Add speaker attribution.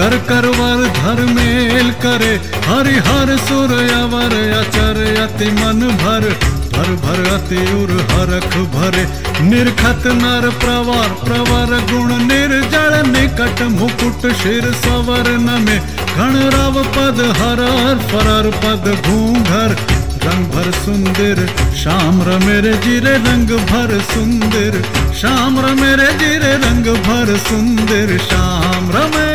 Speaker 1: कर करवर धर्मेल करे, हरिहर सुर अवर अचर अति मन भर, भर भर अति उर हरख भरे। निर्खत नर प्रवर प्रवर गुण निर्जल, निकट मुकुट शिर सवर्ण में, घन रव पद हरर फरर पद घूंघर, रंग भर सुंदर श्याम मेरे जिरे रंग भर सुंदर, श्याम मेरे जिरे रंग भर सुंदर, श्याम